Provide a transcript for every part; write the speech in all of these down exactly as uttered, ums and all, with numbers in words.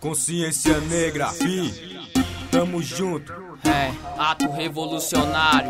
Consciência negra, fim, tamo junto. É, ato revolucionário.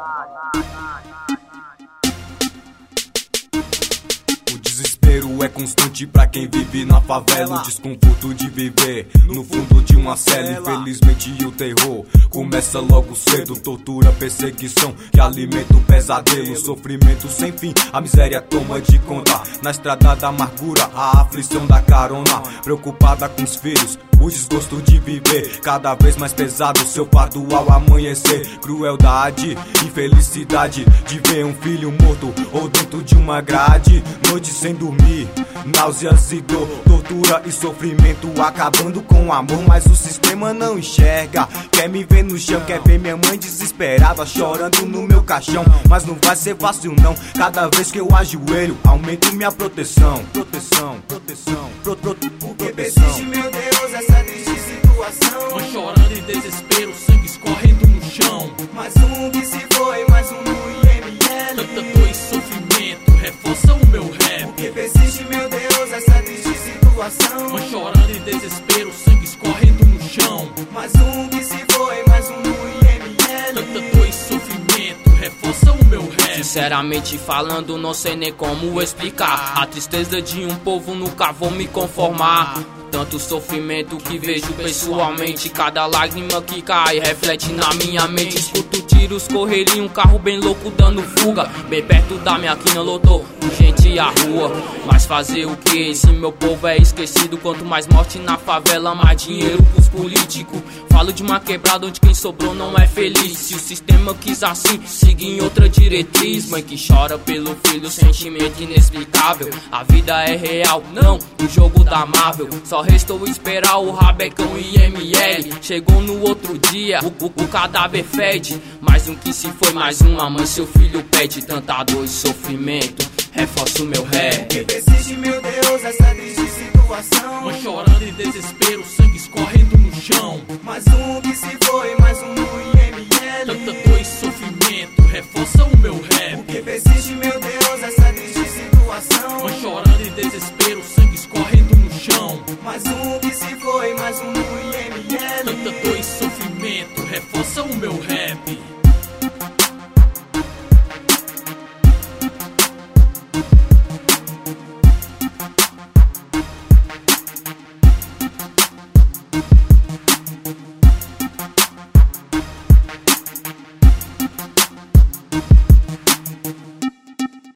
O desespero é constante pra quem vive na favela. O desconforto de viver no fundo de uma cela. Infelizmente o terror começa logo cedo. Tortura, perseguição que alimenta o pesadelo. Sofrimento sem fim, a miséria toma de conta. Na estrada da amargura, a aflição da carona. Preocupada com os filhos, o desgosto de viver cada vez mais pesado, seu fardo ao amanhecer. Crueldade, infelicidade de ver um filho morto ou dentro de uma grade. Noite sem dormir, náuseas e dor, tortura e sofrimento acabando com o amor, mas o sistema não enxerga. Quer me ver no chão, quer ver minha mãe desesperada chorando no meu caixão, mas não vai ser fácil não. Cada vez que eu ajoelho, aumento minha proteção. Proteção, proteção, pro, pro, porque persiste, meu Deus, essa triste situação. Mãe chorando em desespero, sangue escorrendo no chão. Mais um que se foi, mais um no I M L. Tanta dor e sofrimento reforça o meu rap. Porque persiste, meu Deus, essa triste situação. Mãe chorando em desespero, sangue escorrendo no chão. Mais um que se foi, mais um no I M L. Tanta dor e sofrimento reforça o meu rap. Sinceramente falando, não sei nem como explicar a tristeza de um povo, nunca vou me conformar. Tanto sofrimento que vejo pessoalmente, cada lágrima que cai reflete na minha mente. Escuto tiros correrem, um carro bem louco dando fuga. Bem perto da minha quina lotou gente a rua. Mas fazer o que? Esse meu povo é esquecido. Quanto mais morte na favela, mais dinheiro pros políticos. Falo de uma quebrada onde quem sobrou não é feliz. Se o sistema quis assim, siga em outra diretriz. Mãe que chora pelo filho, sentimento inexplicável. A vida é real, não o jogo da Marvel. Só restou esperar o rabecão I M L. Chegou no outro dia, o, o, o cadáver fede. Mais um que se foi, mais uma mãe seu filho pede. Tanta dor e sofrimento, reforça o meu rap. Porque persiste, meu Deus, essa triste situação. Mãe chorando em desespero, sangue escorrendo no chão. Mais um que se foi, mais um no I M L. Tanta dor e sofrimento, reforça o meu rap. Porque persiste, meu Deus, essa triste situação. Mãe chorando em desespero, sangue